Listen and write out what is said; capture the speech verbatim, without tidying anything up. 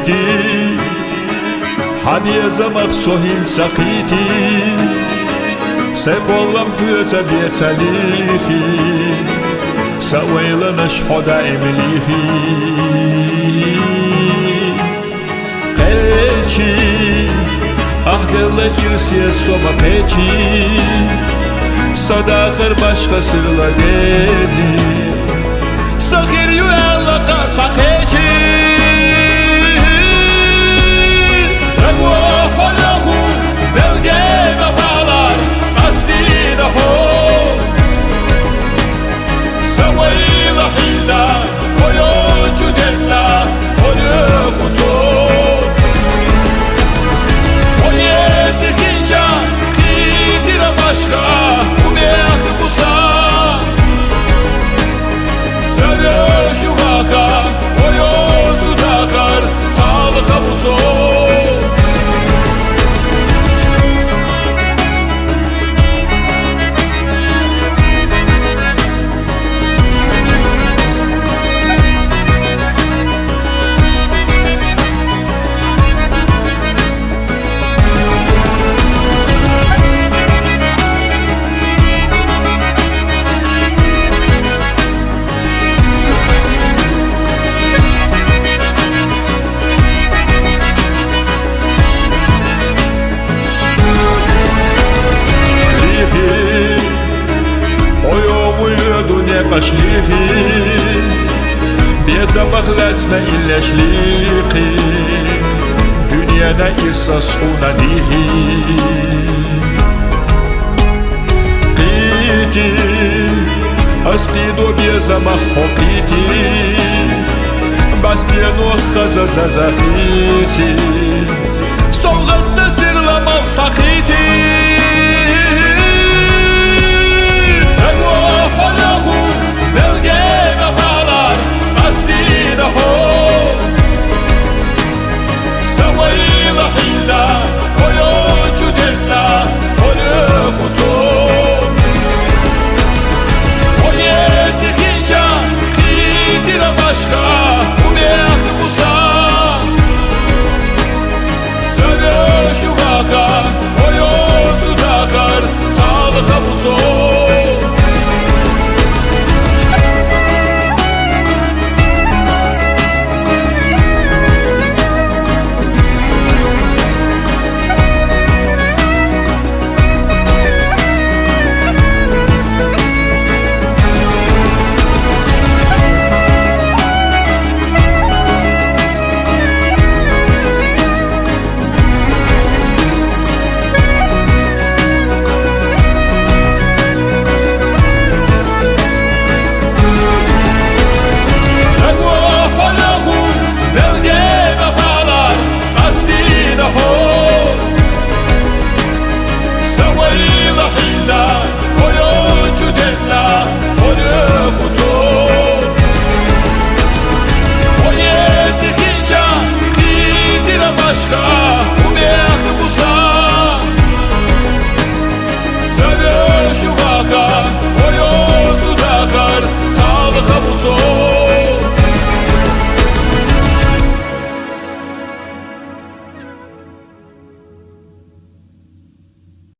قيتي حبي زمخ سوهين سقيتي سيف والله محيوزة بيت سليخي سويل نشحو دائم ليخي قيتي أحقل جرسي سوما قيتي صداخر başka sırla geldi Sakir yuvarlaka sakeci Rego holahu belge vefalar Kastine ho Savayı lahiza Koyocu della Koyu kutu Koye zikinca Kidire başka Qashliqi Bezabaq lasna illashliqi Dünyada isas xunadihi Qiti Asqido bezabaq xoqiti Bastiano xazazazaxiti Soğanna sirlamal saqiti